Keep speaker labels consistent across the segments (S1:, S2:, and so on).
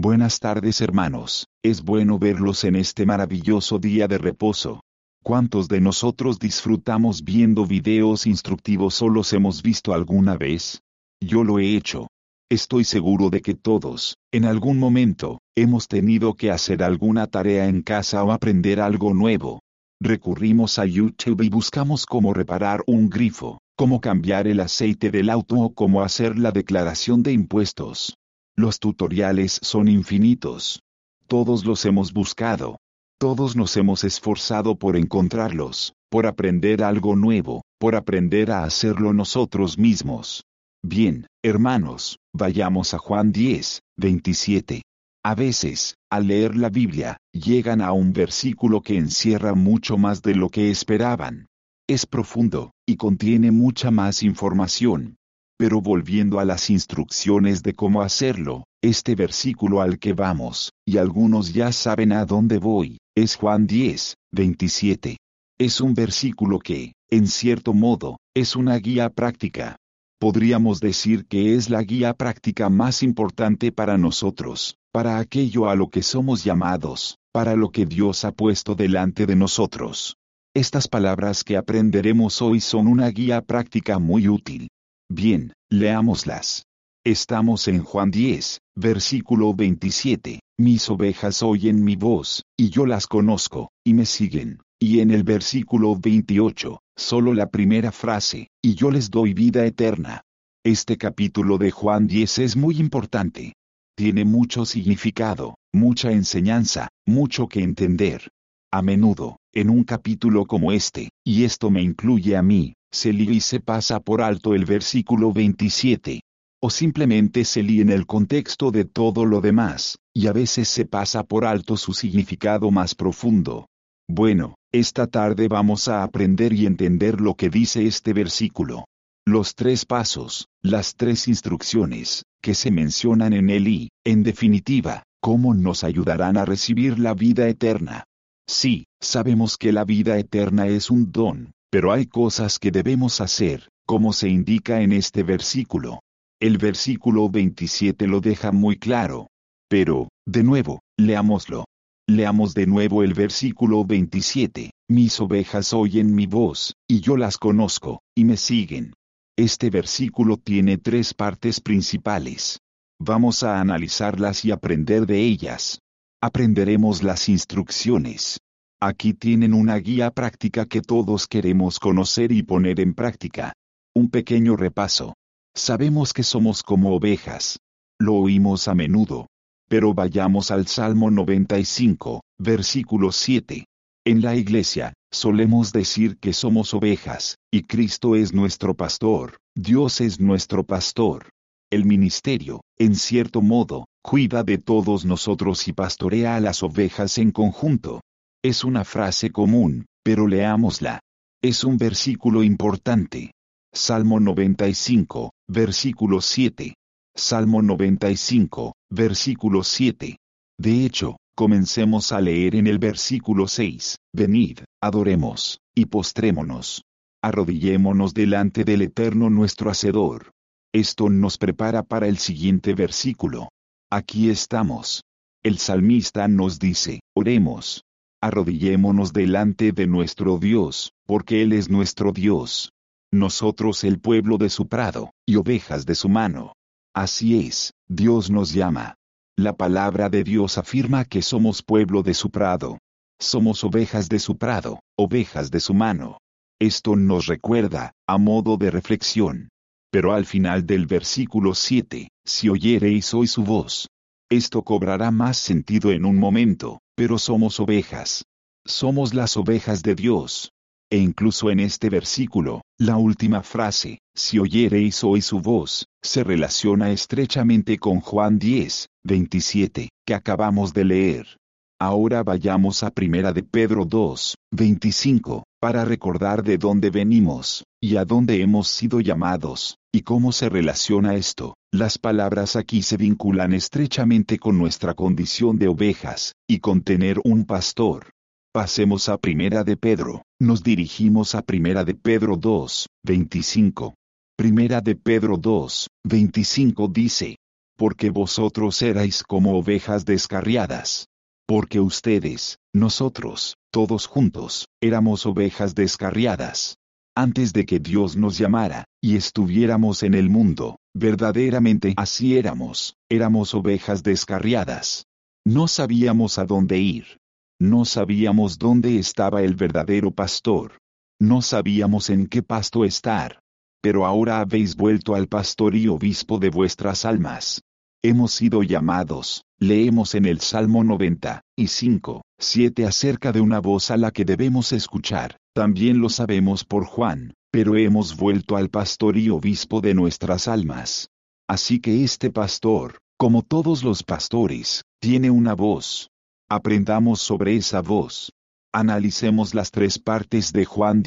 S1: Buenas tardes hermanos, es bueno verlos en este maravilloso día de reposo. ¿Cuántos de nosotros disfrutamos viendo videos instructivos o los hemos visto alguna vez? Yo lo he hecho. Estoy seguro de que todos, en algún momento, hemos tenido que hacer alguna tarea en casa o aprender algo nuevo. Recurrimos a YouTube y buscamos cómo reparar un grifo, cómo cambiar el aceite del auto o cómo hacer la declaración de impuestos. Los tutoriales son infinitos. Todos los hemos buscado. Todos nos hemos esforzado por encontrarlos, por aprender algo nuevo, por aprender a hacerlo nosotros mismos. Bien, hermanos, vayamos a Juan 10, 27. A veces, al leer la Biblia, llegan a un versículo que encierra mucho más de lo que esperaban. Es profundo, y contiene mucha más información. Pero volviendo a las instrucciones de cómo hacerlo, este versículo al que vamos, y algunos ya saben a dónde voy, es Juan 10, 27. Es un versículo que, en cierto modo, es una guía práctica. Podríamos decir que es la guía práctica más importante para nosotros, para aquello a lo que somos llamados, para lo que Dios ha puesto delante de nosotros. Estas palabras que aprenderemos hoy son una guía práctica muy útil. Bien, leámoslas. Estamos en Juan 10, versículo 27. Mis ovejas oyen mi voz, y yo las conozco, y me siguen. Y en el versículo 28, solo la primera frase, y yo les doy vida eterna. Este capítulo de Juan 10 es muy importante. Tiene mucho significado, mucha enseñanza, mucho que entender. A menudo, en un capítulo como este, y esto me incluye a mí, se lee y se pasa por alto el versículo 27. O simplemente se lee en el contexto de todo lo demás, y a veces se pasa por alto su significado más profundo. Bueno, esta tarde vamos a aprender y entender lo que dice este versículo. Los 3 pasos, las 3 instrucciones, que se mencionan en él y, en definitiva, cómo nos ayudarán a recibir la vida eterna. Sí, sabemos que la vida eterna es un don, pero hay cosas que debemos hacer, como se indica en este versículo. El versículo 27 lo deja muy claro. Pero, de nuevo, leámoslo. Leamos de nuevo el versículo 27. Mis ovejas oyen mi voz, y yo las conozco, y me siguen. Este versículo tiene 3 partes principales. Vamos a analizarlas y aprender de ellas. Aprenderemos las instrucciones. Aquí tienen una guía práctica que todos queremos conocer y poner en práctica. Un pequeño repaso. Sabemos que somos como ovejas. Lo oímos a menudo. Pero vayamos al Salmo 95, versículo 7. En la iglesia, solemos decir que somos ovejas, y Cristo es nuestro pastor, Dios es nuestro pastor. El ministerio, en cierto modo, cuida de todos nosotros y pastorea a las ovejas en conjunto. Es una frase común, pero leámosla. Es un versículo importante. Salmo 95, versículo 7. Salmo 95, versículo 7. De hecho, comencemos a leer en el versículo 6. Venid, adoremos, y postrémonos. Arrodillémonos delante del Eterno nuestro Hacedor. Esto nos prepara para el siguiente versículo. Aquí estamos. El salmista nos dice, oremos. Arrodillémonos delante de nuestro Dios, porque Él es nuestro Dios. Nosotros el pueblo de su prado, y ovejas de su mano. Así es, Dios nos llama. La palabra de Dios afirma que somos pueblo de su prado. Somos ovejas de su prado, ovejas de su mano. Esto nos recuerda, a modo de reflexión. Pero al final del versículo 7, si oyereis hoy su voz. Esto cobrará más sentido en un momento, pero somos ovejas. Somos las ovejas de Dios. E incluso en este versículo, la última frase, si oyereis hoy su voz, se relaciona estrechamente con Juan 10, 27, que acabamos de leer. Ahora vayamos a 1 de Pedro 2, 25, para recordar de dónde venimos, y a dónde hemos sido llamados, y cómo se relaciona esto. Las palabras aquí se vinculan estrechamente con nuestra condición de ovejas, y con tener un pastor. Pasemos a 1 de Pedro, nos dirigimos a 1 de Pedro 2, 25. 1 de Pedro 2, 25 dice, porque vosotros erais como ovejas descarriadas. Porque ustedes, nosotros, todos juntos, éramos ovejas descarriadas. Antes de que Dios nos llamara, y estuviéramos en el mundo, verdaderamente así éramos ovejas descarriadas. No sabíamos a dónde ir. No sabíamos dónde estaba el verdadero pastor. No sabíamos en qué pasto estar. Pero ahora habéis vuelto al pastor y obispo de vuestras almas. Hemos sido llamados, leemos en el Salmo 95:7 acerca de una voz a la que debemos escuchar, también lo sabemos por Juan, pero hemos vuelto al pastor y obispo de nuestras almas. Así que este pastor, como todos los pastores, tiene una voz. Aprendamos sobre esa voz. Analicemos las 3 partes de Juan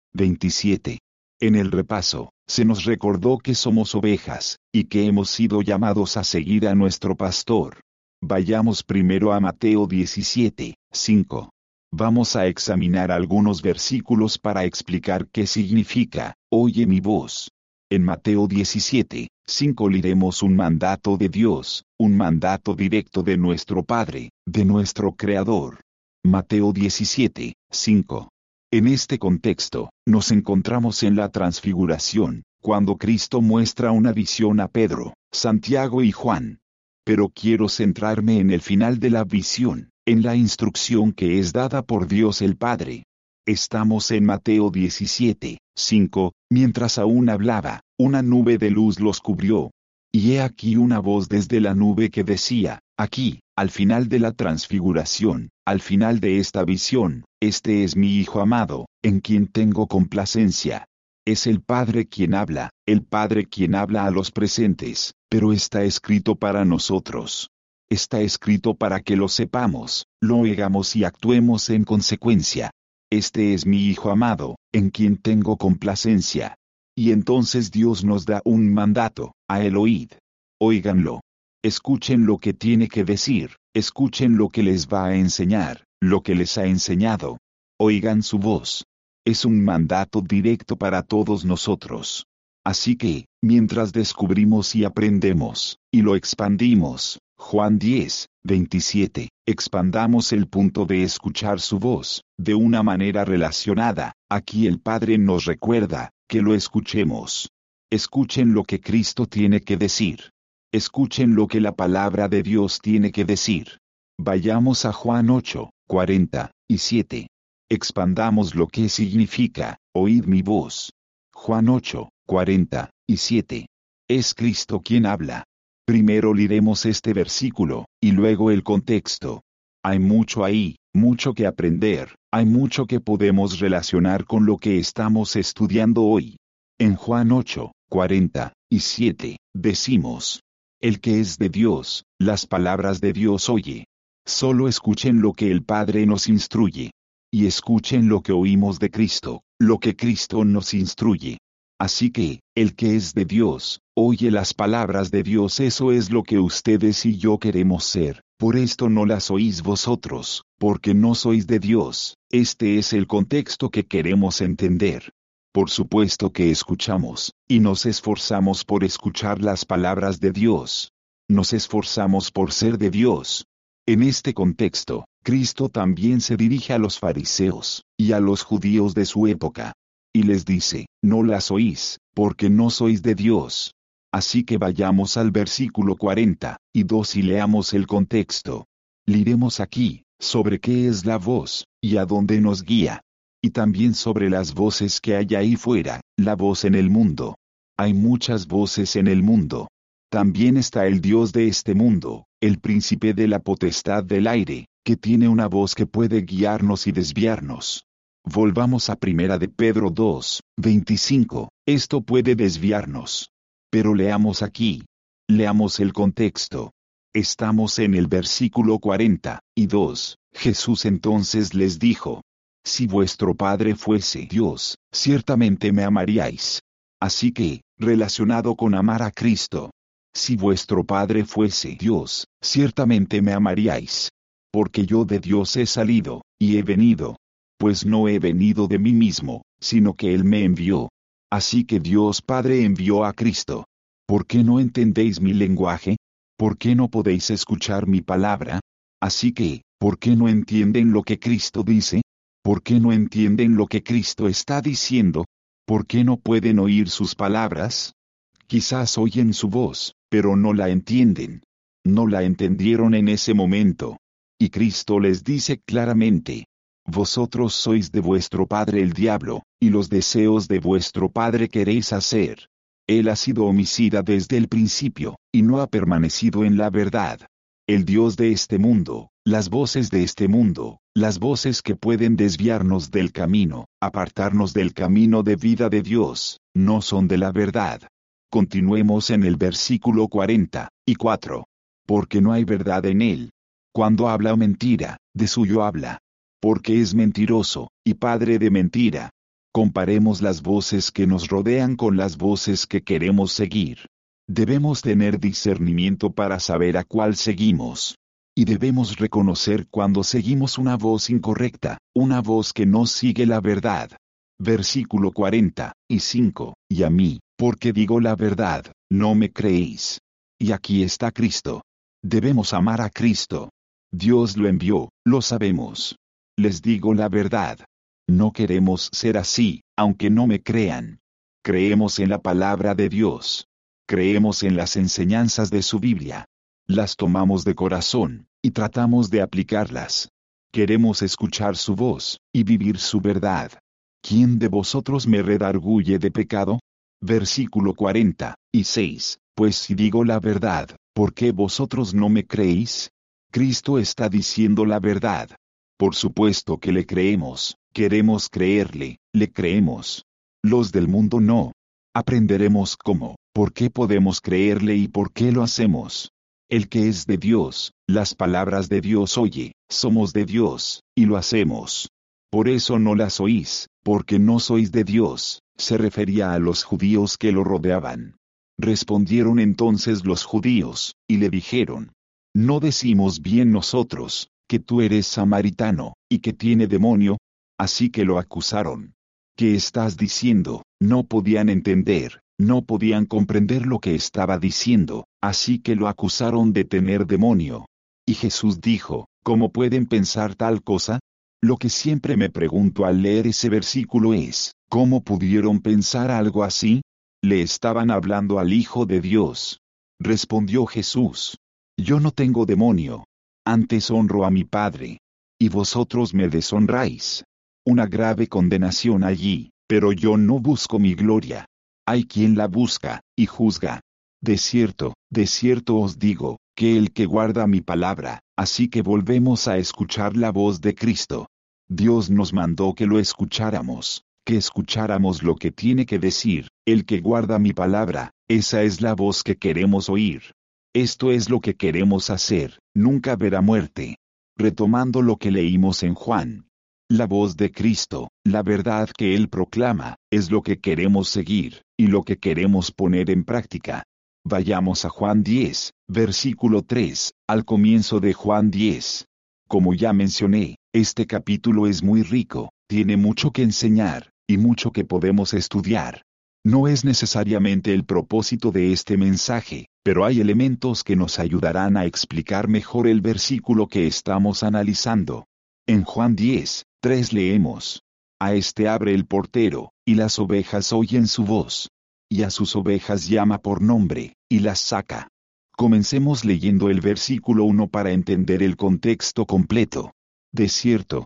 S1: 10:27. En el repaso, se nos recordó que somos ovejas, y que hemos sido llamados a seguir a nuestro pastor. Vayamos primero a Mateo 17:5. Vamos a examinar algunos versículos para explicar qué significa, oye mi voz. En Mateo 17:5 leeremos un mandato de Dios, un mandato directo de nuestro Padre, de nuestro Creador. Mateo 17:5. En este contexto, nos encontramos en la transfiguración, cuando Cristo muestra una visión a Pedro, Santiago y Juan. Pero quiero centrarme en el final de la visión, en la instrucción que es dada por Dios el Padre. Estamos en Mateo 17:5, mientras aún hablaba, una nube de luz los cubrió. Y he aquí una voz desde la nube que decía, aquí, al final de la transfiguración, al final de esta visión, este es mi Hijo amado, en quien tengo complacencia. Es el Padre quien habla, el Padre quien habla a los presentes, pero está escrito para nosotros. Está escrito para que lo sepamos, lo oigamos y actuemos en consecuencia. Este es mi Hijo amado, en quien tengo complacencia. Y entonces Dios nos da un mandato, a él oíd. Óiganlo. Escuchen lo que tiene que decir, escuchen lo que les va a enseñar, lo que les ha enseñado. Oigan su voz. Es un mandato directo para todos nosotros. Así que, mientras descubrimos y aprendemos, y lo expandimos, Juan 10:27, expandamos el punto de escuchar su voz, de una manera relacionada. Aquí el Padre nos recuerda, que lo escuchemos. Escuchen lo que Cristo tiene que decir. Escuchen lo que la palabra de Dios tiene que decir. Vayamos a Juan 8:47. Expandamos lo que significa, oíd mi voz. Juan 8:47. Es Cristo quien habla. Primero leeremos este versículo, y luego el contexto. Hay mucho ahí, mucho que aprender, hay mucho que podemos relacionar con lo que estamos estudiando hoy. En Juan 8:47, decimos, el que es de Dios, las palabras de Dios oye. Solo escuchen lo que el Padre nos instruye. Y escuchen lo que oímos de Cristo, lo que Cristo nos instruye. Así que, el que es de Dios, oye las palabras de Dios. Eso es lo que ustedes y yo queremos ser. Por esto no las oís vosotros, porque no sois de Dios. Este es el contexto que queremos entender. Por supuesto que escuchamos, y nos esforzamos por escuchar las palabras de Dios. Nos esforzamos por ser de Dios. En este contexto, Cristo también se dirige a los fariseos, y a los judíos de su época. Y les dice, no las oís, porque no sois de Dios. Así que vayamos al versículo 42 y leamos el contexto. Leeremos aquí, sobre qué es la voz, y a dónde nos guía. Y también sobre las voces que hay ahí fuera, la voz en el mundo. Hay muchas voces en el mundo. También está el Dios de este mundo, el príncipe de la potestad del aire, que tiene una voz que puede guiarnos y desviarnos. Volvamos a Primera de Pedro 2:25, esto puede desviarnos. Pero leamos aquí. Leamos el contexto. Estamos en el versículo 42. Jesús entonces les dijo, si vuestro Padre fuese Dios, ciertamente me amaríais. Así que, relacionado con amar a Cristo, si vuestro Padre fuese Dios, ciertamente me amaríais. Porque yo de Dios he salido, y he venido. Pues no he venido de mí mismo, sino que Él me envió. Así que Dios Padre envió a Cristo. ¿Por qué no entendéis mi lenguaje? ¿Por qué no podéis escuchar mi palabra? Así que, ¿por qué no entienden lo que Cristo dice? ¿Por qué no entienden lo que Cristo está diciendo? ¿Por qué no pueden oír sus palabras? Quizás oyen su voz, pero no la entienden. No la entendieron en ese momento. Y Cristo les dice claramente: vosotros sois de vuestro padre el diablo, y los deseos de vuestro padre queréis hacer. Él ha sido homicida desde el principio, y no ha permanecido en la verdad. El Dios de este mundo, las voces de este mundo, las voces que pueden desviarnos del camino, apartarnos del camino de vida de Dios, no son de la verdad. Continuemos en el versículo 44. Porque no hay verdad en él. Cuando habla mentira, de suyo habla. Porque es mentiroso, y padre de mentira. Comparemos las voces que nos rodean con las voces que queremos seguir. Debemos tener discernimiento para saber a cuál seguimos. Y debemos reconocer cuando seguimos una voz incorrecta, una voz que no sigue la verdad. Versículo 45. Y a mí, porque digo la verdad, no me creéis. Y aquí está Cristo. Debemos amar a Cristo. Dios lo envió, lo sabemos. Les digo la verdad. No queremos ser así, aunque no me crean. Creemos en la palabra de Dios. Creemos en las enseñanzas de su Biblia. Las tomamos de corazón, y tratamos de aplicarlas. Queremos escuchar su voz, y vivir su verdad. ¿Quién de vosotros me redarguye de pecado? Versículo 46. Pues si digo la verdad, ¿por qué vosotros no me creéis? Cristo está diciendo la verdad. Por supuesto que le creemos, queremos creerle, le creemos. Los del mundo no. Aprenderemos cómo, por qué podemos creerle y por qué lo hacemos. El que es de Dios, las palabras de Dios oye, somos de Dios, y lo hacemos. Por eso no las oís, porque no sois de Dios, se refería a los judíos que lo rodeaban. Respondieron entonces los judíos, y le dijeron: ¿no decimos bien nosotros, que tú eres samaritano, y que tiene demonio? Así que lo acusaron. ¿Qué estás diciendo? No podían entender, no podían comprender lo que estaba diciendo, así que lo acusaron de tener demonio. Y Jesús dijo: ¿cómo pueden pensar tal cosa? Lo que siempre me pregunto al leer ese versículo es: ¿cómo pudieron pensar algo así? Le estaban hablando al Hijo de Dios. Respondió Jesús: yo no tengo demonio. Antes honro a mi Padre. Y vosotros me deshonráis. Una grave condenación allí, pero yo no busco mi gloria. Hay quien la busca, y juzga. De cierto os digo, que el que guarda mi palabra, así que volvemos a escuchar la voz de Cristo. Dios nos mandó que lo escucháramos, que escucháramos lo que tiene que decir. El que guarda mi palabra, esa es la voz que queremos oír. Esto es lo que queremos hacer, nunca verá muerte. Retomando lo que leímos en Juan. La voz de Cristo, la verdad que Él proclama, es lo que queremos seguir, y lo que queremos poner en práctica. Vayamos a Juan 10, versículo 3, al comienzo de Juan 10. Como ya mencioné, este capítulo es muy rico, tiene mucho que enseñar, y mucho que podemos estudiar. No es necesariamente el propósito de este mensaje, pero hay elementos que nos ayudarán a explicar mejor el versículo que estamos analizando. En Juan 10, 3 leemos: a este abre el portero, y las ovejas oyen su voz. Y a sus ovejas llama por nombre, y las saca. Comencemos leyendo el versículo 1 para entender el contexto completo. De cierto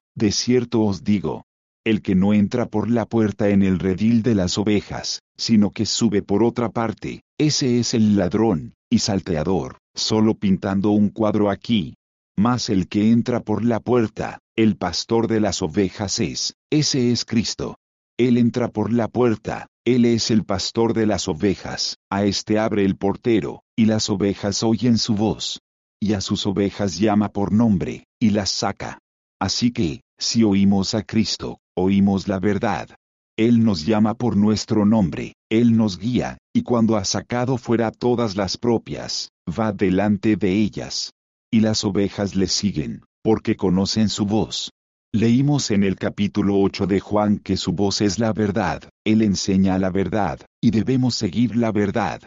S1: os digo, el que no entra por la puerta en el redil de las ovejas, sino que sube por otra parte, ese es el ladrón, y salteador, solo pintando un cuadro aquí. Mas el que entra por la puerta, el pastor de las ovejas ese es Cristo. Él entra por la puerta, Él es el pastor de las ovejas, a este abre el portero, y las ovejas oyen su voz. Y a sus ovejas llama por nombre, y las saca. Así que, si oímos a Cristo, oímos la verdad. Él nos llama por nuestro nombre, Él nos guía, y cuando ha sacado fuera todas las propias, va delante de ellas. Y las ovejas le siguen, porque conocen su voz. Leímos en el capítulo 8 de Juan que su voz es la verdad, Él enseña la verdad, y debemos seguir la verdad.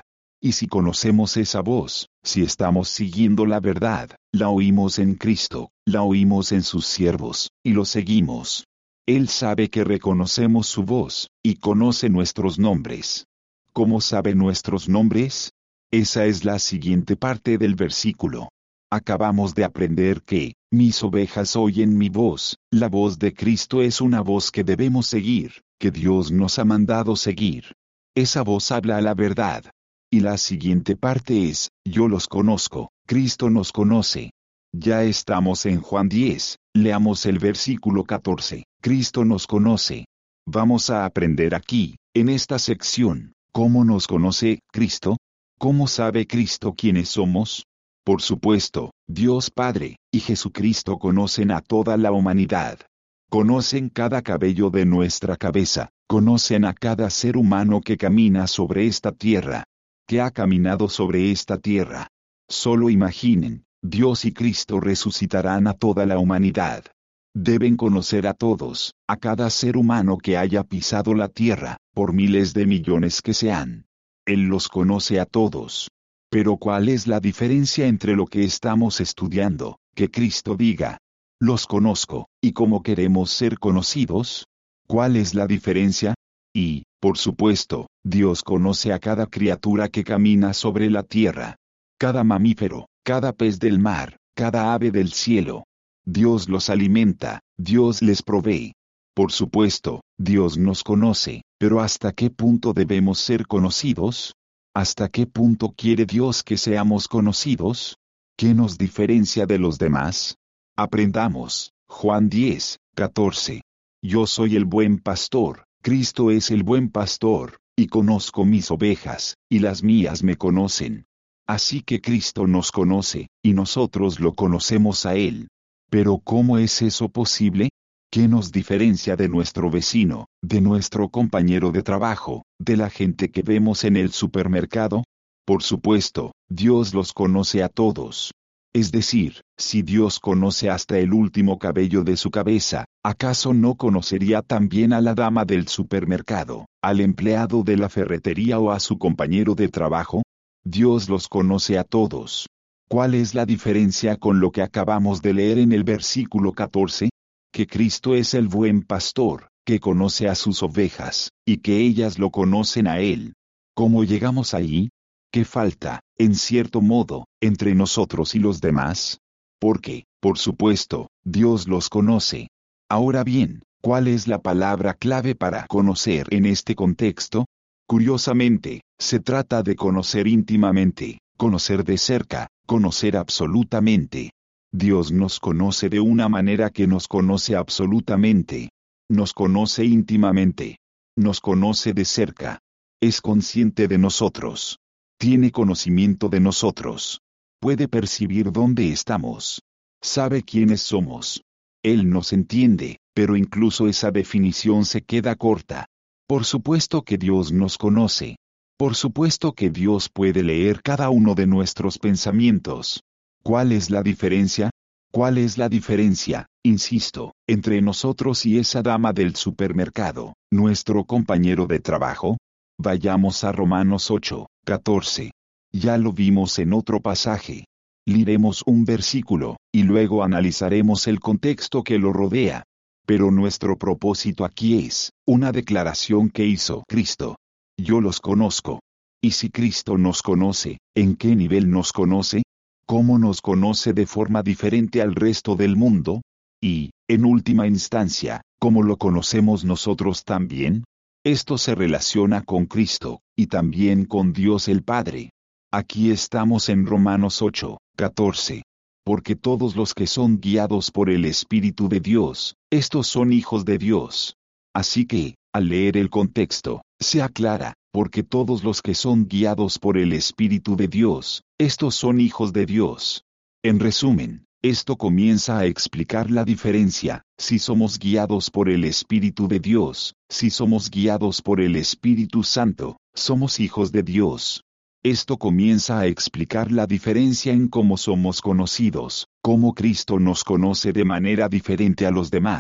S1: Y si conocemos esa voz, si estamos siguiendo la verdad, la oímos en Cristo, la oímos en sus siervos, y lo seguimos. Él sabe que reconocemos su voz, y conoce nuestros nombres. ¿Cómo sabe nuestros nombres? Esa es la siguiente parte del versículo. Acabamos de aprender que, mis ovejas oyen mi voz, la voz de Cristo es una voz que debemos seguir, que Dios nos ha mandado seguir. Esa voz habla la verdad. Y la siguiente parte es, yo los conozco, Cristo nos conoce. Ya estamos en Juan 10, leamos el versículo 14, Cristo nos conoce. Vamos a aprender aquí, en esta sección, ¿cómo nos conoce Cristo? ¿Cómo sabe Cristo quiénes somos? Por supuesto, Dios Padre y Jesucristo conocen a toda la humanidad. Conocen cada cabello de nuestra cabeza, conocen a cada ser humano que camina sobre esta tierra, que ha caminado sobre esta tierra. Solo imaginen, Dios y Cristo resucitarán a toda la humanidad. Deben conocer a todos, a cada ser humano que haya pisado la tierra, por miles de millones que sean. Él los conoce a todos. Pero ¿cuál es la diferencia entre lo que estamos estudiando? Que Cristo diga, los conozco, y cómo queremos ser conocidos. ¿Cuál es la diferencia? Y, por supuesto, Dios conoce a cada criatura que camina sobre la tierra. Cada mamífero, cada pez del mar, cada ave del cielo. Dios los alimenta, Dios les provee. Por supuesto, Dios nos conoce, pero ¿hasta qué punto debemos ser conocidos? ¿Hasta qué punto quiere Dios que seamos conocidos? ¿Qué nos diferencia de los demás? Aprendamos, Juan 10, 14. Yo soy el buen pastor, Cristo es el buen pastor, y conozco mis ovejas, y las mías me conocen. Así que Cristo nos conoce, y nosotros lo conocemos a Él. Pero ¿cómo es eso posible? ¿Qué nos diferencia de nuestro vecino, de nuestro compañero de trabajo, de la gente que vemos en el supermercado? Por supuesto, Dios los conoce a todos. Es decir, si Dios conoce hasta el último cabello de su cabeza, ¿acaso no conocería también a la dama del supermercado, al empleado de la ferretería o a su compañero de trabajo? Dios los conoce a todos. ¿Cuál es la diferencia con lo que acabamos de leer en el versículo 14? Que Cristo es el buen pastor, que conoce a sus ovejas, y que ellas lo conocen a Él. ¿Cómo llegamos ahí? ¿Qué falta, en cierto modo, entre nosotros y los demás? Porque, por supuesto, Dios los conoce. Ahora bien, ¿cuál es la palabra clave para conocer en este contexto? Curiosamente, se trata de conocer íntimamente, conocer de cerca, conocer absolutamente. Dios nos conoce de una manera que nos conoce absolutamente. Nos conoce íntimamente. Nos conoce de cerca. Es consciente de nosotros. Tiene conocimiento de nosotros. Puede percibir dónde estamos. Sabe quiénes somos. Él nos entiende, pero incluso esa definición se queda corta. Por supuesto que Dios nos conoce. Por supuesto que Dios puede leer cada uno de nuestros pensamientos. ¿Cuál es la diferencia? ¿Cuál es la diferencia, insisto, entre nosotros y esa dama del supermercado, nuestro compañero de trabajo? Vayamos a Romanos 8, 14. Ya lo vimos en otro pasaje. Leeremos un versículo, y luego analizaremos el contexto que lo rodea. Pero nuestro propósito aquí es, una declaración que hizo Cristo. Yo los conozco. Y si Cristo nos conoce, ¿en qué nivel nos conoce? ¿Cómo nos conoce de forma diferente al resto del mundo? Y, en última instancia, ¿cómo lo conocemos nosotros también? Esto se relaciona con Cristo, y también con Dios el Padre. Aquí estamos en Romanos 8, 14. Porque todos los que son guiados por el Espíritu de Dios, estos son hijos de Dios. Así que, al leer el contexto, se aclara, porque todos los que son guiados por el Espíritu de Dios, estos son hijos de Dios. En resumen, esto comienza a explicar la diferencia, si somos guiados por el Espíritu de Dios, si somos guiados por el Espíritu Santo, somos hijos de Dios. Esto comienza a explicar la diferencia en cómo somos conocidos, cómo Cristo nos conoce de manera diferente a los demás,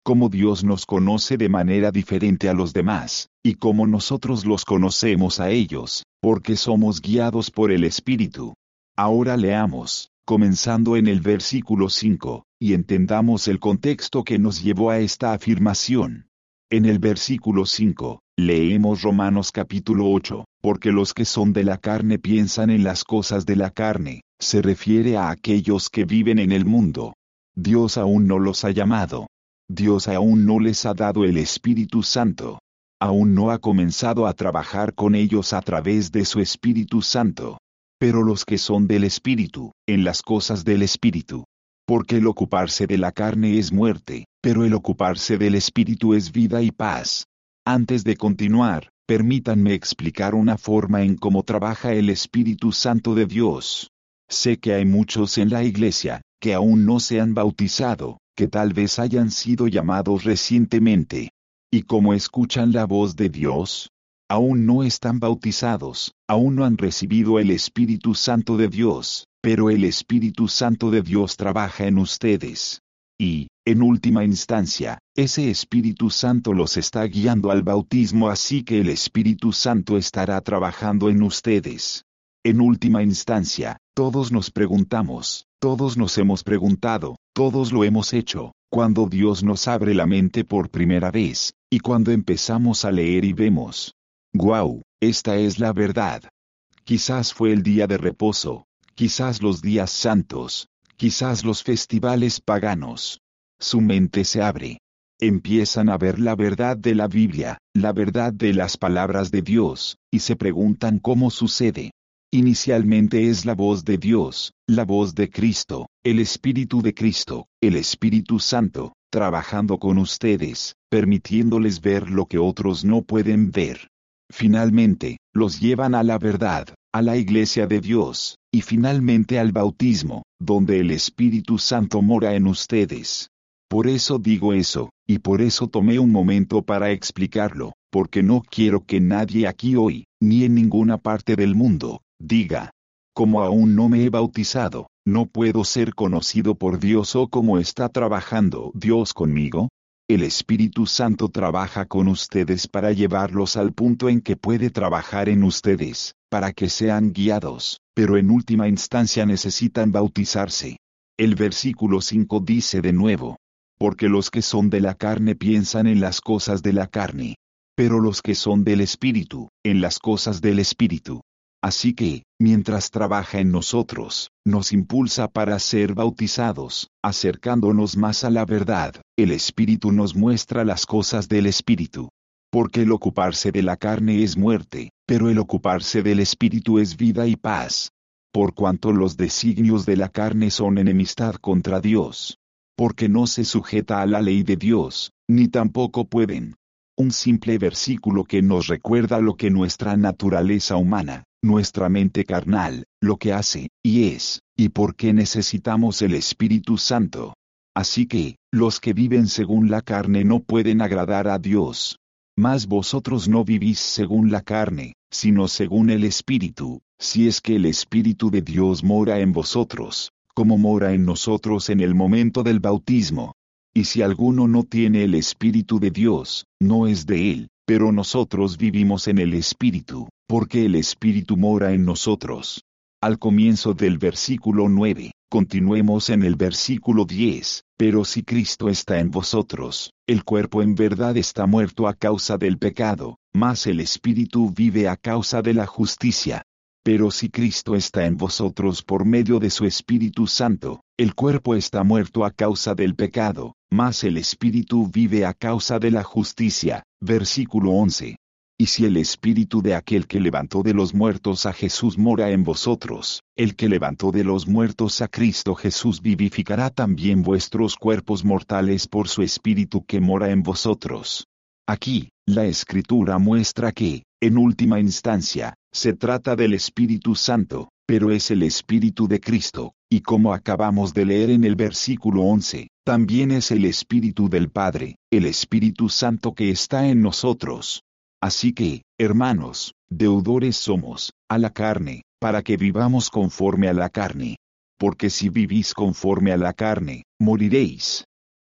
S1: cómo Dios nos conoce de manera diferente a los demás, y cómo nosotros los conocemos a ellos, porque somos guiados por el Espíritu. Ahora leamos, comenzando en el versículo 5, y entendamos el contexto que nos llevó a esta afirmación. En el versículo 5, leemos Romanos capítulo 8, porque los que son de la carne piensan en las cosas de la carne, se refiere a aquellos que viven en el mundo. Dios aún no los ha llamado. Dios aún no les ha dado el Espíritu Santo. Aún no ha comenzado a trabajar con ellos a través de su Espíritu Santo. Pero los que son del Espíritu, en las cosas del Espíritu. Porque el ocuparse de la carne es muerte, pero el ocuparse del Espíritu es vida y paz. Antes de continuar, permítanme explicar una forma en cómo trabaja el Espíritu Santo de Dios. Sé que hay muchos en la iglesia, que aún no se han bautizado, que tal vez hayan sido llamados recientemente. ¿Y cómo escuchan la voz de Dios? Aún no están bautizados, aún no han recibido el Espíritu Santo de Dios, pero el Espíritu Santo de Dios trabaja en ustedes. Y, en última instancia, ese Espíritu Santo los está guiando al bautismo, así que el Espíritu Santo estará trabajando en ustedes. En última instancia, todos nos preguntamos, todos nos hemos preguntado, todos lo hemos hecho, cuando Dios nos abre la mente por primera vez, y cuando empezamos a leer y vemos. ¡Guau! Esta es la verdad. Quizás fue el día de reposo, quizás los días santos, quizás los festivales paganos. Su mente se abre. Empiezan a ver la verdad de la Biblia, la verdad de las palabras de Dios, y se preguntan cómo sucede. Inicialmente es la voz de Dios, la voz de Cristo, el Espíritu de Cristo, el Espíritu Santo, trabajando con ustedes, permitiéndoles ver lo que otros no pueden ver. Finalmente, los llevan a la verdad, a la iglesia de Dios, y finalmente al bautismo, donde el Espíritu Santo mora en ustedes. Por eso digo eso, y por eso tomé un momento para explicarlo, porque no quiero que nadie aquí hoy, ni en ninguna parte del mundo, diga, como aún no me he bautizado, no puedo ser conocido por Dios o cómo está trabajando Dios conmigo. El Espíritu Santo trabaja con ustedes para llevarlos al punto en que puede trabajar en ustedes, para que sean guiados, pero en última instancia necesitan bautizarse. El versículo 5 dice de nuevo, porque los que son de la carne piensan en las cosas de la carne, pero los que son del Espíritu, en las cosas del Espíritu. Así que, mientras trabaja en nosotros, nos impulsa para ser bautizados, acercándonos más a la verdad, el Espíritu nos muestra las cosas del Espíritu. Porque el ocuparse de la carne es muerte, pero el ocuparse del Espíritu es vida y paz. Por cuanto los designios de la carne son enemistad contra Dios. Porque no se sujeta a la ley de Dios, ni tampoco pueden. Un simple versículo que nos recuerda lo que nuestra naturaleza humana, nuestra mente carnal, lo que hace, y es, y por qué necesitamos el Espíritu Santo. Así que, los que viven según la carne no pueden agradar a Dios. Mas vosotros no vivís según la carne, sino según el Espíritu, si es que el Espíritu de Dios mora en vosotros, como mora en nosotros en el momento del bautismo. Y si alguno no tiene el Espíritu de Dios, no es de él, pero nosotros vivimos en el Espíritu, porque el Espíritu mora en nosotros. Al comienzo del versículo 9, continuemos en el versículo 10, pero si Cristo está en vosotros, el cuerpo en verdad está muerto a causa del pecado, mas el Espíritu vive a causa de la justicia. Pero si Cristo está en vosotros por medio de su Espíritu Santo, el cuerpo está muerto a causa del pecado, mas el Espíritu vive a causa de la justicia. Versículo 11. Y si el Espíritu de aquel que levantó de los muertos a Jesús mora en vosotros, el que levantó de los muertos a Cristo Jesús vivificará también vuestros cuerpos mortales por su Espíritu que mora en vosotros. Aquí, la Escritura muestra que, en última instancia, se trata del Espíritu Santo, pero es el Espíritu de Cristo, y como acabamos de leer en el versículo 11, también es el Espíritu del Padre, el Espíritu Santo que está en nosotros. Así que, hermanos, deudores somos, a la carne, para que vivamos conforme a la carne. Porque si vivís conforme a la carne, moriréis.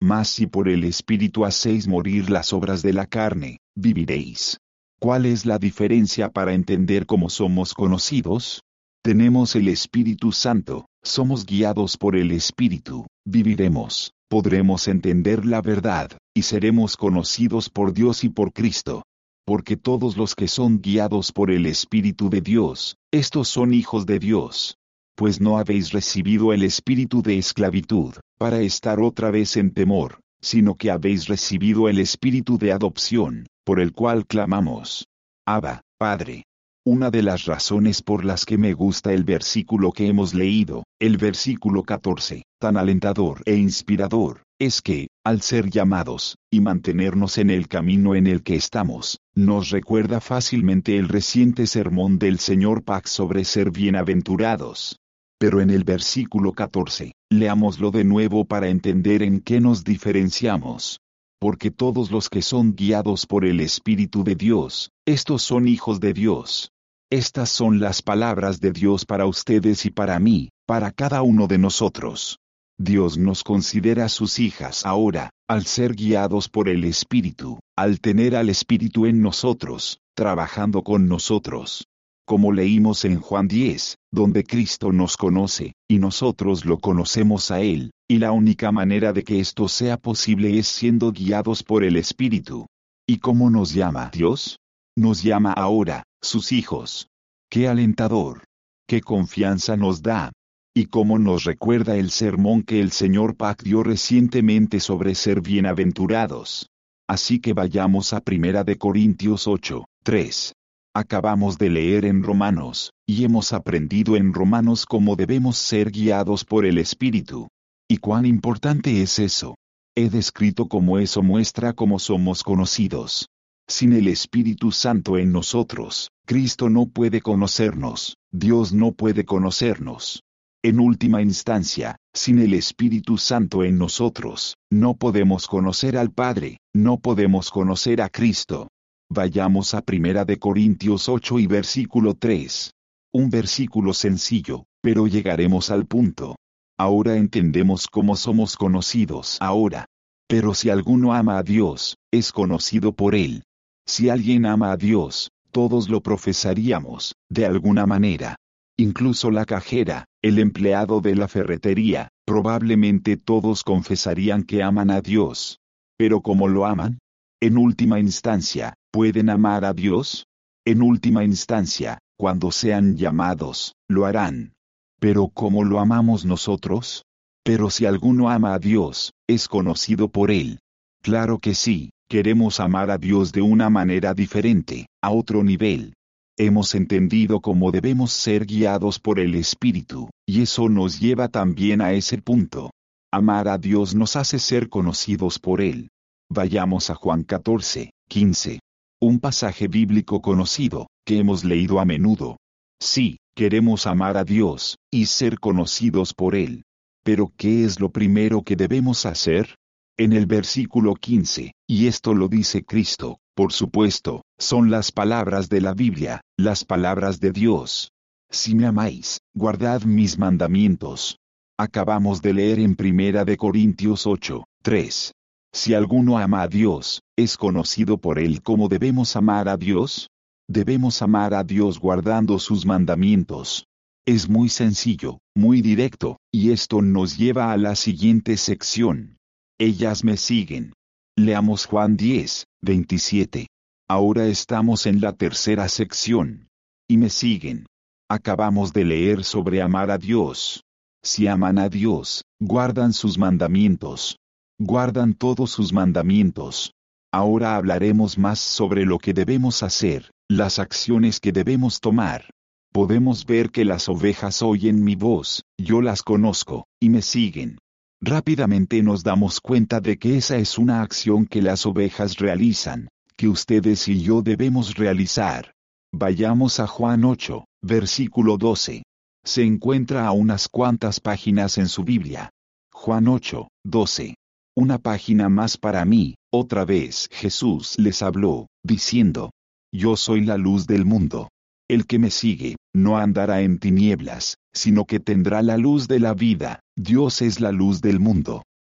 S1: Mas si por el Espíritu hacéis morir las obras de la carne, viviréis. ¿Cuál es la diferencia para entender cómo somos conocidos? Tenemos el Espíritu Santo, somos guiados por el Espíritu, viviremos, podremos entender la verdad, y seremos conocidos por Dios y por Cristo. Porque todos los que son guiados por el Espíritu de Dios, estos son hijos de Dios. Pues no habéis recibido el espíritu de esclavitud, para estar otra vez en temor, sino que habéis recibido el espíritu de adopción, por el cual clamamos: Abba, Padre. Una de las razones por las que me gusta el versículo que hemos leído, el versículo 14, tan alentador e inspirador, es que, al ser llamados, y mantenernos en el camino en el que estamos, nos recuerda fácilmente el reciente sermón del Señor Pac sobre ser bienaventurados. Pero en el versículo 14, leámoslo de nuevo para entender en qué nos diferenciamos. Porque todos los que son guiados por el Espíritu de Dios, estos son hijos de Dios. Estas son las palabras de Dios para ustedes y para mí, para cada uno de nosotros. Dios nos considera sus hijas ahora, al ser guiados por el Espíritu, al tener al Espíritu en nosotros, trabajando con nosotros. Como leímos en Juan 10, donde Cristo nos conoce, y nosotros lo conocemos a Él, y la única manera de que esto sea posible es siendo guiados por el Espíritu. ¿Y cómo nos llama Dios? Nos llama ahora, sus hijos. ¡Qué alentador! ¡Qué confianza nos da! Y cómo nos recuerda el sermón que el Señor Pac dio recientemente sobre ser bienaventurados. Así que vayamos a 1 Corintios 8, 3. Acabamos de leer en Romanos, y hemos aprendido en Romanos cómo debemos ser guiados por el Espíritu. ¿Y cuán importante es eso? He descrito cómo eso muestra cómo somos conocidos. Sin el Espíritu Santo en nosotros, Cristo no puede conocernos, Dios no puede conocernos. En última instancia, sin el Espíritu Santo en nosotros, no podemos conocer al Padre, no podemos conocer a Cristo. Vayamos a 1 Corintios 8 y versículo 3. Un versículo sencillo, pero llegaremos al punto. Ahora entendemos cómo somos conocidos ahora. Pero si alguno ama a Dios, es conocido por Él. Si alguien ama a Dios, todos lo profesaríamos, de alguna manera. Incluso la cajera, el empleado de la ferretería, probablemente todos confesarían que aman a Dios. ¿Pero cómo lo aman? En última instancia, ¿pueden amar a Dios? En última instancia, cuando sean llamados, lo harán. ¿Pero cómo lo amamos nosotros? Pero si alguno ama a Dios, es conocido por Él. Claro que sí, queremos amar a Dios de una manera diferente, a otro nivel. Hemos entendido cómo debemos ser guiados por el Espíritu, y eso nos lleva también a ese punto. Amar a Dios nos hace ser conocidos por Él. Vayamos a Juan 14, 15. Un pasaje bíblico conocido, que hemos leído a menudo. Sí, queremos amar a Dios, y ser conocidos por Él. Pero ¿qué es lo primero que debemos hacer? En el versículo 15, y esto lo dice Cristo, por supuesto, son las palabras de la Biblia, las palabras de Dios. Si me amáis, guardad mis mandamientos. Acabamos de leer en 1 Corintios 8, 3. Si alguno ama a Dios, ¿es conocido por Él cómo debemos amar a Dios? Debemos amar a Dios guardando sus mandamientos. Es muy sencillo, muy directo, y esto nos lleva a la siguiente sección. Ellas me siguen. Leamos Juan 10, 27. Ahora estamos en la tercera sección. Y me siguen. Acabamos de leer sobre amar a Dios. Si aman a Dios, guardan sus mandamientos. Guardan todos sus mandamientos. Ahora hablaremos más sobre lo que debemos hacer, las acciones que debemos tomar. Podemos ver que las ovejas oyen mi voz, yo las conozco, y me siguen. Rápidamente nos damos cuenta de que esa es una acción que las ovejas realizan, que ustedes y yo debemos realizar. Vayamos a Juan 8, versículo 12. Se encuentra a unas cuantas páginas en su Biblia. Juan 8, 12. Una página más para mí. Otra vez Jesús les habló, diciendo: Yo soy la luz del mundo. El que me sigue, no andará en tinieblas, sino que tendrá la luz de la vida. Dios es la luz del mundo.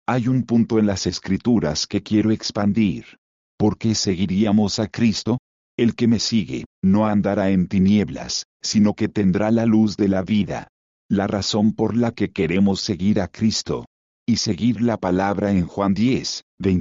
S1: Hay un punto en las Escrituras que quiero expandir. ¿Por qué seguiríamos a Cristo? El que me sigue, no andará en tinieblas, sino que tendrá la luz de la vida. La razón por la que queremos seguir a Cristo. Y seguir la palabra en Juan 10,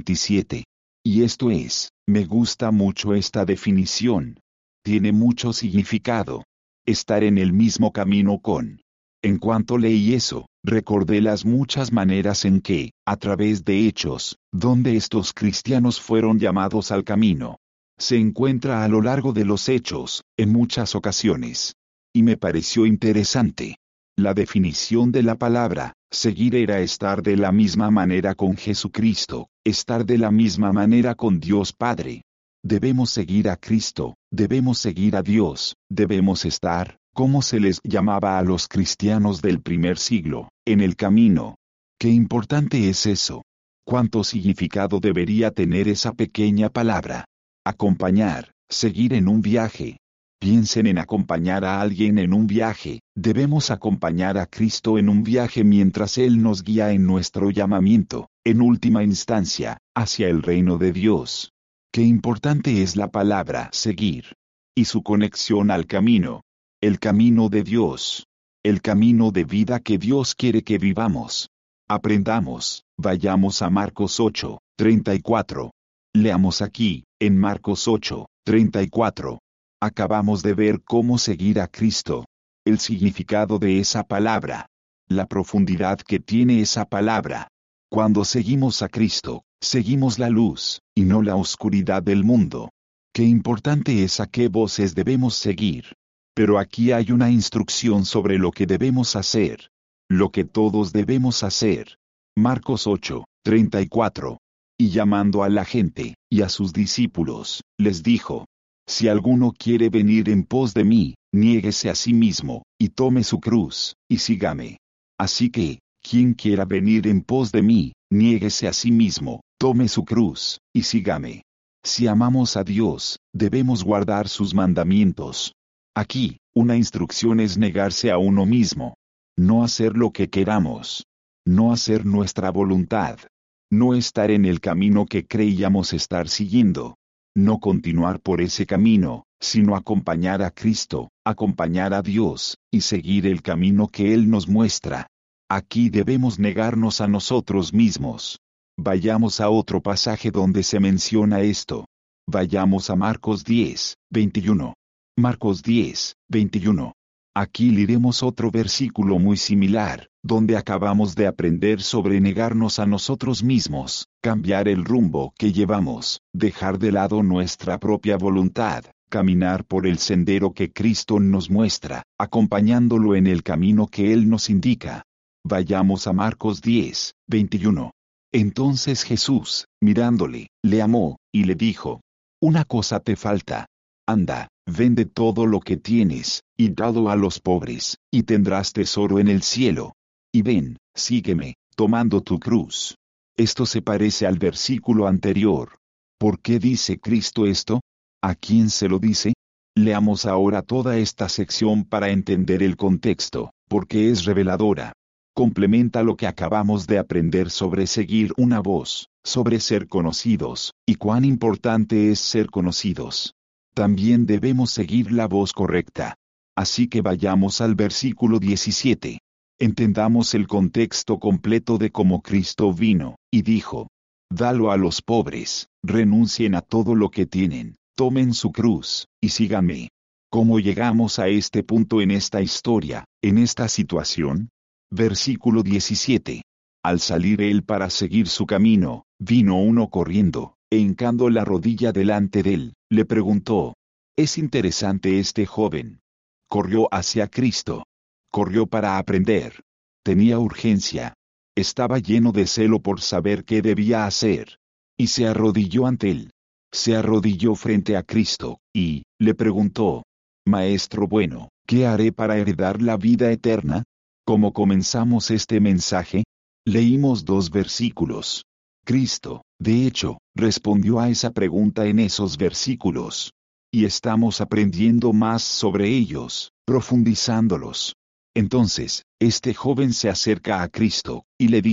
S1: 27. Y esto es, me gusta mucho esta definición. Tiene mucho significado. Estar en el mismo camino con. En cuanto leí eso, recordé las muchas maneras en que, a través de Hechos, donde estos cristianos fueron llamados al camino. Se encuentra a lo largo de los Hechos, en muchas ocasiones. Y me pareció interesante. La definición de la palabra, seguir era estar de la misma manera con Jesucristo, estar de la misma manera con Dios Padre. Debemos seguir a Cristo, debemos seguir a Dios, debemos estar, como se les llamaba a los cristianos del primer siglo, en el camino. Qué importante es eso. ¿Cuánto significado debería tener esa pequeña palabra? Acompañar, seguir en un viaje. Piensen en acompañar a alguien en un viaje. Debemos acompañar a Cristo en un viaje mientras Él nos guía en nuestro llamamiento, en última instancia, hacia el reino de Dios. Qué importante es la palabra seguir. Y su conexión al camino. El camino de Dios. El camino de vida que Dios quiere que vivamos. Aprendamos, vayamos a Marcos 8, 34. Leamos aquí, en Marcos 8, 34. Acabamos de ver cómo seguir a Cristo. El significado de esa palabra. La profundidad que tiene esa palabra. Cuando seguimos a Cristo, seguimos la luz, y no la oscuridad del mundo. Qué importante es a qué voces debemos seguir. Pero aquí hay una instrucción sobre lo que debemos hacer. Lo que todos debemos hacer. Marcos 8, 34. Y llamando a la gente, y a sus discípulos, les dijo: si alguno quiere venir en pos de mí, niéguese a sí mismo, y tome su cruz, y sígame. Así que, quien quiera venir en pos de mí, niéguese a sí mismo, tome su cruz, y sígame. Si amamos a Dios, debemos guardar sus mandamientos. Aquí, una instrucción es negarse a uno mismo. No hacer lo que queramos. No hacer nuestra voluntad. No estar en el camino que creíamos estar siguiendo. No continuar por ese camino, sino acompañar a Cristo, acompañar a Dios, y seguir el camino que Él nos muestra. Aquí debemos negarnos a nosotros mismos. Vayamos a otro pasaje donde se menciona esto. Vayamos a Marcos 10, 21. Marcos 10, 21. Aquí leeremos otro versículo muy similar, donde acabamos de aprender sobre negarnos a nosotros mismos, cambiar el rumbo que llevamos, dejar de lado nuestra propia voluntad, caminar por el sendero que Cristo nos muestra, acompañándolo en el camino que Él nos indica. Vayamos a Marcos 10, 21. Entonces Jesús, mirándole, le amó, y le dijo: una cosa te falta. Anda, vende todo lo que tienes, y dalo a los pobres, y tendrás tesoro en el cielo. Y ven, sígueme, tomando tu cruz. Esto se parece al versículo anterior. ¿Por qué dice Cristo esto? ¿A quién se lo dice? Leamos ahora toda esta sección para entender el contexto, porque es reveladora. Complementa lo que acabamos de aprender sobre seguir una voz, sobre ser conocidos, y cuán importante es ser conocidos. También debemos seguir la voz correcta. Así que vayamos al versículo 17. Entendamos el contexto completo de cómo Cristo vino, y dijo: dalo a los pobres, renuncien a todo lo que tienen, tomen su cruz, y síganme. ¿Cómo llegamos a este punto en esta historia, en esta situación? Versículo 17. Al salir él para seguir su camino, vino uno corriendo, e hincando la rodilla delante de él, le preguntó. Es interesante este joven. Corrió hacia Cristo. Corrió para aprender. Tenía urgencia. Estaba lleno de celo por saber qué debía hacer. Y se arrodilló ante él. Se arrodilló frente a Cristo, y le preguntó: Maestro bueno, ¿qué haré para heredar la vida eterna? ¿Cómo comenzamos este mensaje? Leímos 2 versículos. Cristo, de hecho, respondió a esa pregunta en esos versículos. Y estamos aprendiendo más sobre ellos, profundizándolos. Entonces, este joven se acerca a Cristo, y le dice: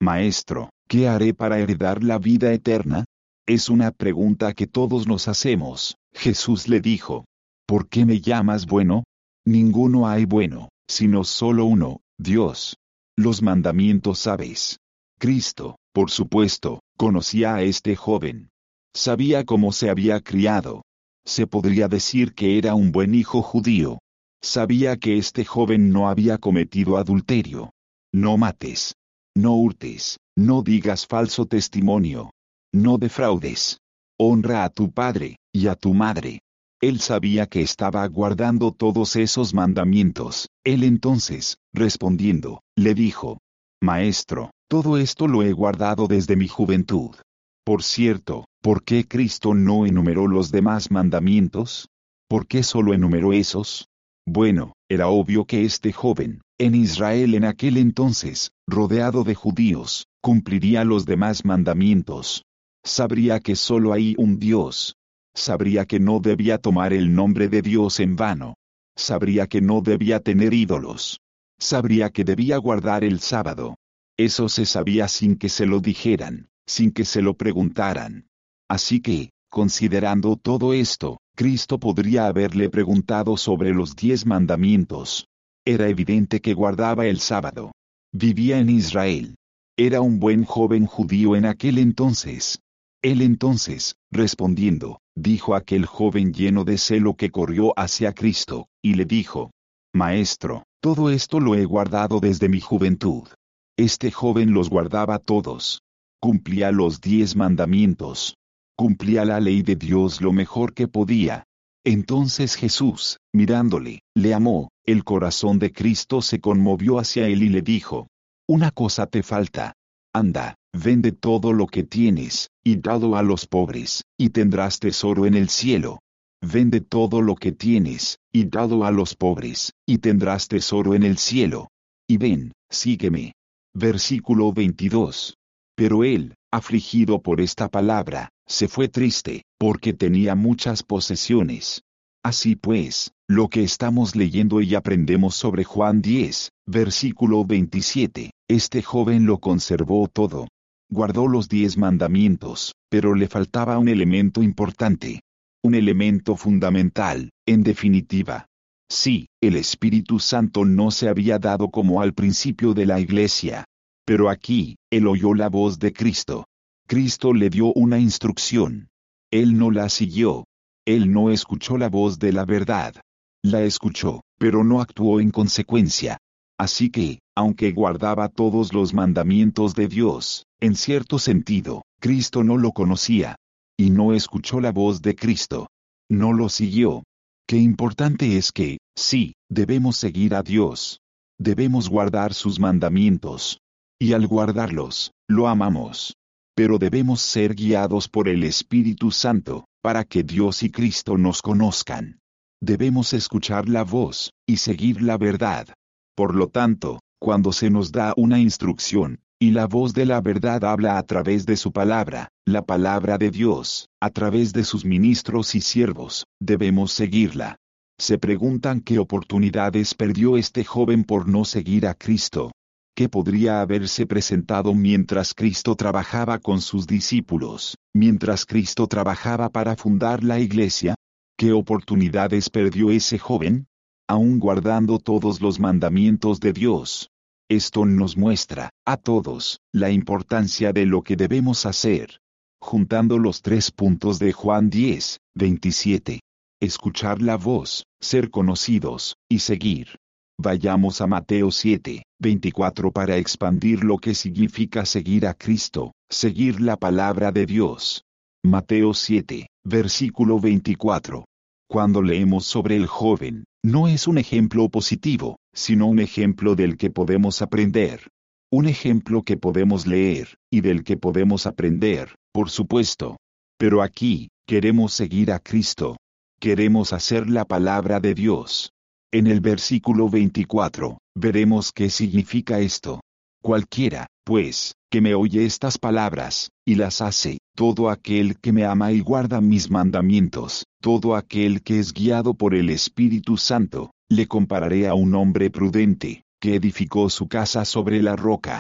S1: Maestro, ¿qué haré para heredar la vida eterna? Es una pregunta que todos nos hacemos. Jesús le dijo, ¿por qué me llamas bueno? Ninguno hay bueno, sino solo uno, Dios. Los mandamientos sabes. Cristo, por supuesto, conocía a este joven. Sabía cómo se había criado. Se podría decir que era un buen hijo judío. Sabía que este joven no había cometido adulterio. No mates. No hurtes. No digas falso testimonio. No defraudes. Honra a tu padre y a tu madre. Él sabía que estaba guardando todos esos mandamientos. Él entonces, respondiendo, le dijo, Maestro, todo esto lo he guardado desde mi juventud. Por cierto, ¿por qué Cristo no enumeró los demás mandamientos? ¿Por qué solo enumeró esos? Bueno, era obvio que este joven, en Israel en aquel entonces, rodeado de judíos, cumpliría los demás mandamientos. Sabría que solo hay un Dios. Sabría que no debía tomar el nombre de Dios en vano. Sabría que no debía tener ídolos. Sabría que debía guardar el sábado. Eso se sabía sin que se lo dijeran, sin que se lo preguntaran. Así que, considerando todo esto, Cristo podría haberle preguntado sobre los 10 mandamientos. Era evidente que guardaba el sábado. Vivía en Israel. Era un buen joven judío en aquel entonces. Él entonces, respondiendo, dijo a aquel joven lleno de celo que corrió hacia Cristo, y le dijo, Maestro, todo esto lo he guardado desde mi juventud. Este joven los guardaba todos. Cumplía los 10 mandamientos. Cumplía la ley de Dios lo mejor que podía. Entonces Jesús, mirándole, le amó, el corazón de Cristo se conmovió hacia él y le dijo, una cosa te falta. Anda, vende todo lo que tienes, y dalo a los pobres, y tendrás tesoro en el cielo. Vende todo lo que tienes, y dalo a los pobres, y tendrás tesoro en el cielo. Y ven, sígueme. Versículo 22. Pero él, afligido por esta palabra, se fue triste, porque tenía muchas posesiones. Así pues, lo que estamos leyendo y aprendemos sobre Juan 10, versículo 27, este joven lo conservó todo. Guardó los 10 mandamientos, pero le faltaba un elemento importante. Un elemento fundamental, en definitiva. Sí, el Espíritu Santo no se había dado como al principio de la iglesia. Pero aquí, él oyó la voz de Cristo. Cristo le dio una instrucción. Él no la siguió. Él no escuchó la voz de la verdad. La escuchó, pero no actuó en consecuencia. Así que, aunque guardaba todos los mandamientos de Dios, en cierto sentido, Cristo no lo conocía. Y no escuchó la voz de Cristo. No lo siguió. Qué importante es que, sí, debemos seguir a Dios. Debemos guardar sus mandamientos. Y al guardarlos, lo amamos. Pero debemos ser guiados por el Espíritu Santo, para que Dios y Cristo nos conozcan. Debemos escuchar la voz, y seguir la verdad. Por lo tanto, cuando se nos da una instrucción, y la voz de la verdad habla a través de su palabra, la palabra de Dios, a través de sus ministros y siervos, debemos seguirla. Se preguntan qué oportunidades perdió este joven por no seguir a Cristo. ¿Qué podría haberse presentado mientras Cristo trabajaba con sus discípulos, mientras Cristo trabajaba para fundar la iglesia? ¿Qué oportunidades perdió ese joven? Aún guardando todos los mandamientos de Dios. Esto nos muestra, a todos, la importancia de lo que debemos hacer. Juntando los 3 puntos de Juan 10, 27. Escuchar la voz, ser conocidos, y seguir. Vayamos a Mateo 7, 24 para expandir lo que significa seguir a Cristo, seguir la palabra de Dios. Mateo 7, versículo 24. Cuando leemos sobre el joven, no es un ejemplo positivo, sino un ejemplo del que podemos aprender. Un ejemplo que podemos leer, y del que podemos aprender, por supuesto. Pero aquí, queremos seguir a Cristo. Queremos hacer la palabra de Dios. En el versículo 24, veremos qué significa esto. Cualquiera, pues, que me oye estas palabras, y las hace, todo aquel que me ama y guarda mis mandamientos, todo aquel que es guiado por el Espíritu Santo, le compararé a un hombre prudente, que edificó su casa sobre la roca.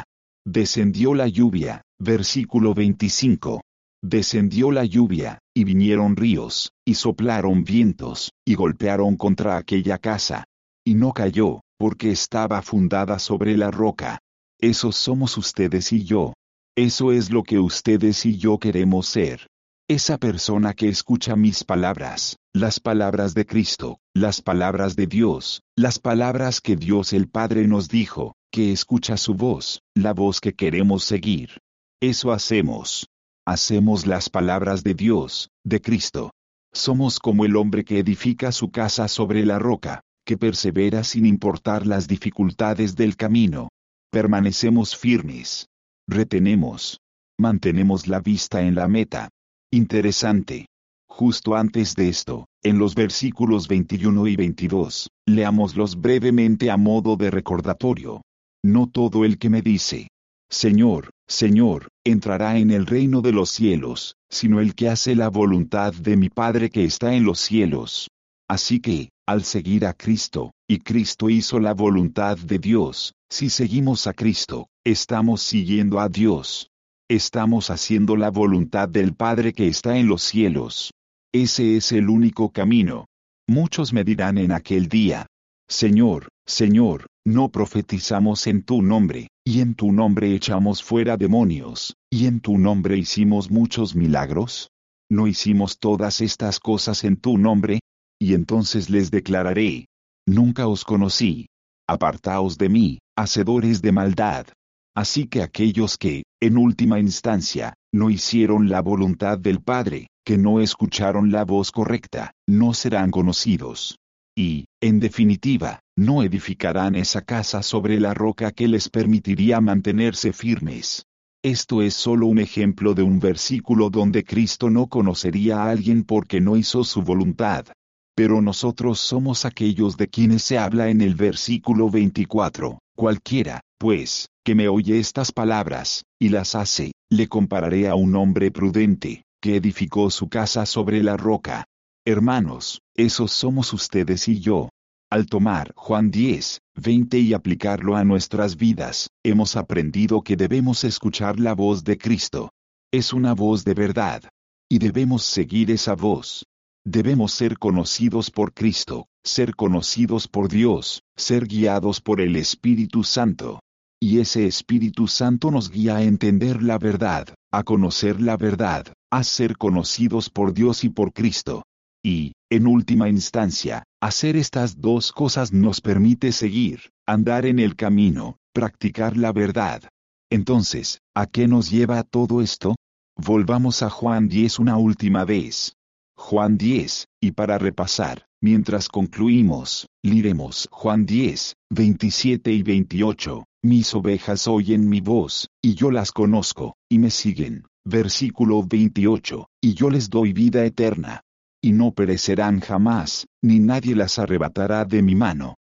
S1: Descendió la lluvia, versículo 25. Descendió la lluvia, y vinieron ríos, y soplaron vientos, y golpearon contra aquella casa. Y no cayó, porque estaba fundada sobre la roca. Esos somos ustedes y yo. Eso es lo que ustedes y yo queremos ser. Esa persona que escucha mis palabras, las palabras de Cristo, las palabras de Dios, las palabras que Dios el Padre nos dijo, que escucha su voz, la voz que queremos seguir. Eso hacemos. Hacemos las palabras de Dios, de Cristo. Somos como el hombre que edifica su casa sobre la roca, que persevera sin importar las dificultades del camino. Permanecemos firmes. Retenemos. Mantenemos la vista en la meta. Interesante. Justo antes de esto, en los versículos 21 y 22, leámoslos brevemente a modo de recordatorio. No todo el que me dice, Señor, Señor, entrará en el reino de los cielos, sino el que hace la voluntad de mi Padre que está en los cielos. Así que, al seguir a Cristo, y Cristo hizo la voluntad de Dios, si seguimos a Cristo, estamos siguiendo a Dios. Estamos haciendo la voluntad del Padre que está en los cielos. Ese es el único camino. Muchos me dirán en aquel día, Señor, Señor, no profetizamos en tu nombre, y en tu nombre echamos fuera demonios, y en tu nombre hicimos muchos milagros. ¿No hicimos todas estas cosas en tu nombre? Y entonces les declararé, nunca os conocí. Apartaos de mí, hacedores de maldad. Así que aquellos que, en última instancia, no hicieron la voluntad del Padre, que no escucharon la voz correcta, no serán conocidos. Y, en definitiva, no edificarán esa casa sobre la roca que les permitiría mantenerse firmes. Esto es solo un ejemplo de un versículo donde Cristo no conocería a alguien porque no hizo su voluntad. Pero nosotros somos aquellos de quienes se habla en el versículo 24. Cualquiera, pues, que me oye estas palabras, y las hace, le compararé a un hombre prudente, que edificó su casa sobre la roca. Hermanos, esos somos ustedes y yo. Al tomar Juan 10, 20 y aplicarlo a nuestras vidas, hemos aprendido que debemos escuchar la voz de Cristo. Es una voz de verdad. Y debemos seguir esa voz. Debemos ser conocidos por Cristo, ser conocidos por Dios, ser guiados por el Espíritu Santo. Y ese Espíritu Santo nos guía a entender la verdad, a conocer la verdad, a ser conocidos por Dios y por Cristo. Y, en última instancia, hacer estas dos cosas nos permite seguir, andar en el camino, practicar la verdad. Entonces, ¿a qué nos lleva todo esto? Volvamos a Juan 10 una última vez. Juan 10, y para repasar, mientras concluimos, leeremos Juan 10, 27 y 28, mis ovejas oyen mi voz, y yo las conozco, y me siguen. Versículo 28, y yo les doy vida eterna. Y no perecerán jamás, ni nadie las arrebatará de mi mano.